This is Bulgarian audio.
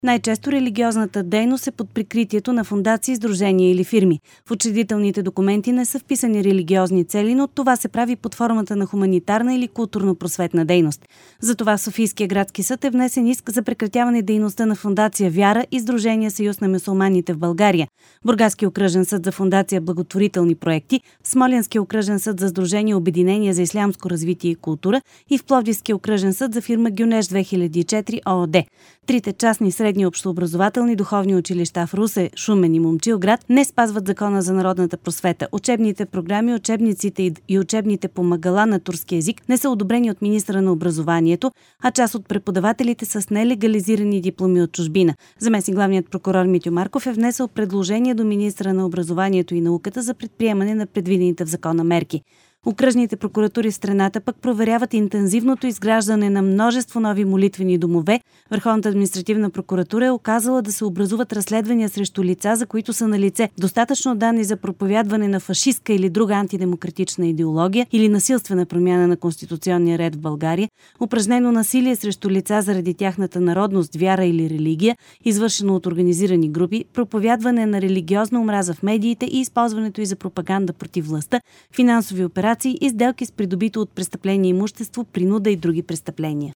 Най-често религиозната дейност е под прикритието на фондации, сдружения или фирми. В учредителните документи не са вписани религиозни цели, но това се прави под формата на хуманитарна или културно-просветна дейност. Затова в Софийския градски съд е внесен иск за прекратяване дейността на фондация Вяра и Сдружение Съюз на мюсюлманите в България, Бургаския окръжен съд за фондация Благотворителни проекти, Смолянския окръжен съд за Сдружение Обединение за ислямско развитие и култура и в Пловдивския окръжен съд за фирма Гюнеш 2004 ООД. Трите частни средни общообразователни духовни училища в Русе, Шумен и Момчилград не спазват Закона за народната просвета. Учебните програми, учебниците и учебните помагала на турски език не са одобрени от министъра на образованието, а част от преподавателите са с нелегализирани дипломи от чужбина. Заместник главният прокурор Митьо Марков е внесъл предложение до министъра на образованието и науката за предприемане на предвидените в закона мерки. Окръжните прокуратури в страната пък проверяват интензивното изграждане на множество нови молитвени домове. Върховната административна прокуратура е оказала да се образуват разследвания срещу лица, за които са налице достатъчно данни за проповядване на фашистка или друга антидемократична идеология или насилствена промяна на конституционния ред в България, упражнено насилие срещу лица заради тяхната народност, вяра или религия, извършено от организирани групи, проповядване на религиозна омраза в медиите и използването й за пропаганда против властта, финансови операции и сделки с придобито от престъпление имущество, принуда и други престъпления.